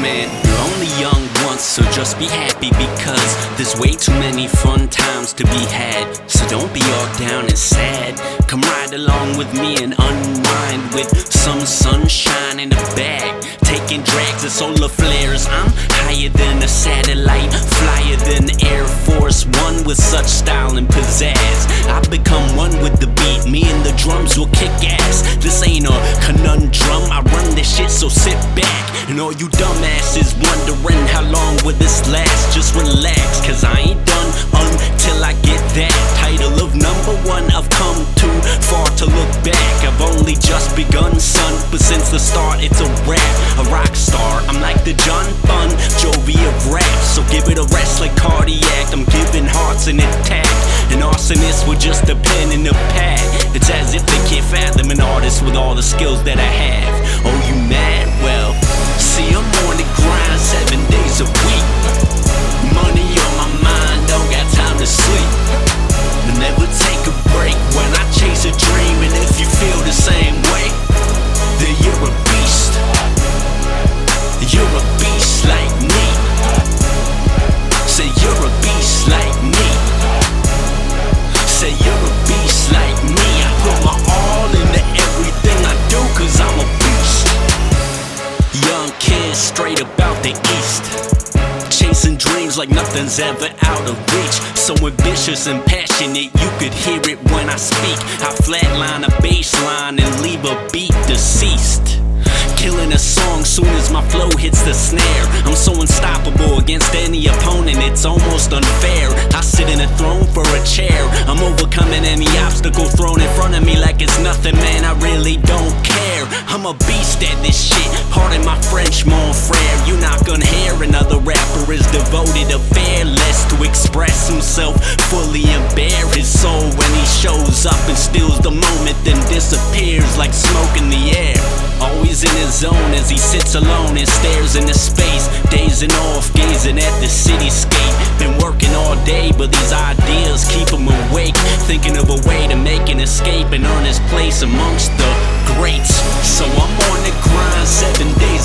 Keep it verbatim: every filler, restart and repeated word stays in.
man, you're only young once, so just be happy, because there's way too many fun times to be had. So don't be all down and sad. Come ride along with me and unwind with some sunshine in the bag. Taking drags and solar flares. I'm higher than a satellite, flyer than Air Force One, with such style and pizzazz. I've become one with the beat, me and the drums will kick ass. This ain't a conundrum, I run this shit, so sit back. And all you dumbasses wondering how long will this last, just relax, cause I ain't done until I get that title of number one. I've come too far to look back, I've only just begun, son, but since the start it's a rap. A rock star, I'm like the John Bon Jovi of rap, so give it a rest like Cardiac. I'm giving hearts an attack, an arsonist with just a pen and a pad. It's as if they can't fathom an artist with all the skills that I have. Oh, you mad? Well, see, I'm on the grind seven days a week. Money on my mind, don't got time to sleep. I never take a break when I chase a dream, and if you feel the same way, then you're a beast. You're a beast like me. Say you're a beast like me. Say you're a beast like me. I put my all into everything I do, cause I'm a beast. Young kid straight about the east, chasing dreams like nothing's ever out of reach. So ambitious and passionate, you could hear it when I speak. I flatline a bass line and leave a beat deceased. Killing a song soon as my flow hits the snare. I'm so unstoppable against any opponent, it's almost unfair. I sit in a throne for a chair. I'm overcoming any obstacle thrown in front of me like it's nothing, man, I really don't care. I'm a beast at this shit, pardon my French, mon frere. You're not gonna hear another rapper is devoted or fearless to express himself fully and bare his soul. When he shows up and steals the moment, then disappears like smoke in the air. Always in his zone as he sits alone and stares into space, dazing off, gazing at the cityscape. Been working all day, but these ideas keep him awake, thinking of a way to make an escape and earn his place amongst the greats. So I'm on the grind seven days